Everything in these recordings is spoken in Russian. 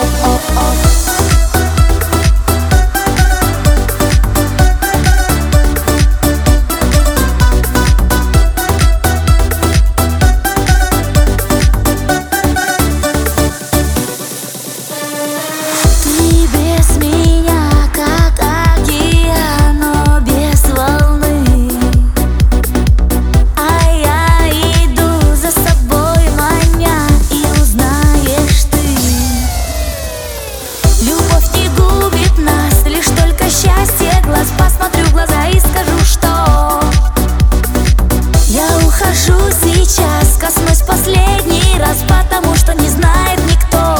оп-оп-оп. Посмотрю в глаза и скажу, что я ухожу сейчас, коснусь последний раз, потому что не знает никто.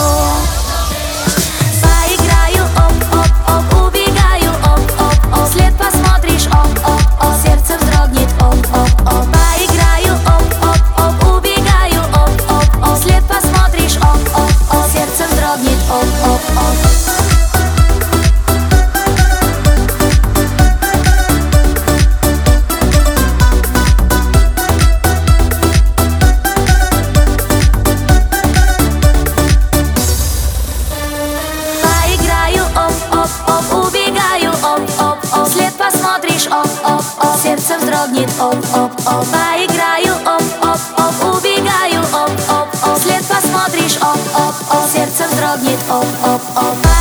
Поиграю, оп-оп-оп, убегаю, оп-оп-оп, след посмотришь, оп-оп-оп, сердце вздрогнет, оп-оп-оп. Поиграю, оп-оп-оп, убегаю, оп-оп-оп, след посмотришь, оп-оп-оп, сердце вздрогнет, оп-оп-оп. Оп-оп-оп, сердце вздрогнет, оп-оп-оп. Поиграю, оп-оп-оп, убегаю, оп-оп-оп, след посмотришь, оп-оп-оп, сердце вздрогнет, оп-оп-оп.